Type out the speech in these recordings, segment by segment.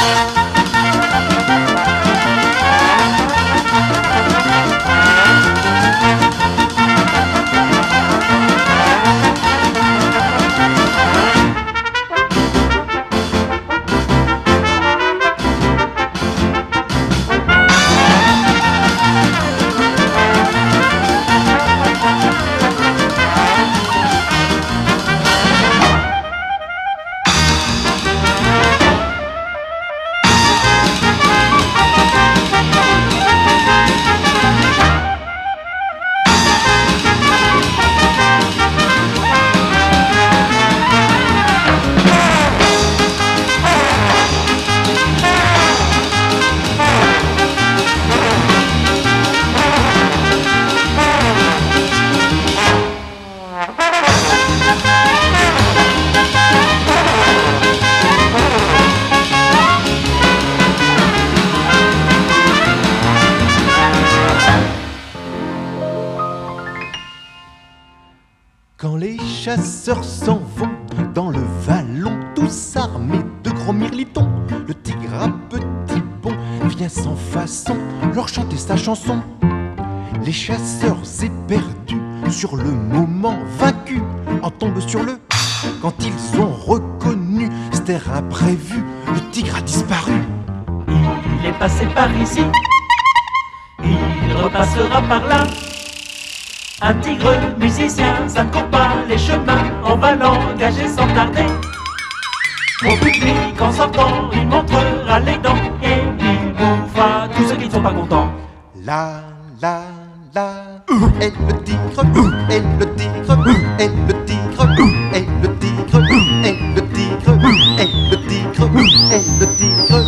Quand les chasseurs s'en vont dans le vallon, tous armés de gros mirlitons, le tigre à petit bond vient sans façon leur chanter sa chanson. Les chasseurs éperdus, sur le moment vaincus, en tombent sur le. Quand ils ont reconnu cet air imprévu, le tigre a disparu. Il est passé par ici, il repassera par là. Un tigre musicien, ça ne court pas les chemins, on va l'engager sans tarder. Au public en sortant, il montrera les dents et il bouffera tous ceux qui ne sont pas contents. La la la, et le tigre, et le tigre, et le tigre, et le tigre, et le tigre, et le tigre, et le tigre,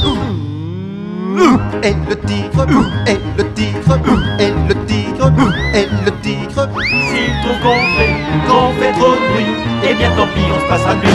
et le tigre, et le tigre, et le tigre, et le tigre. S'il trouve qu'on fait trop de bruit, eh bien tant pis, on se passera de lui.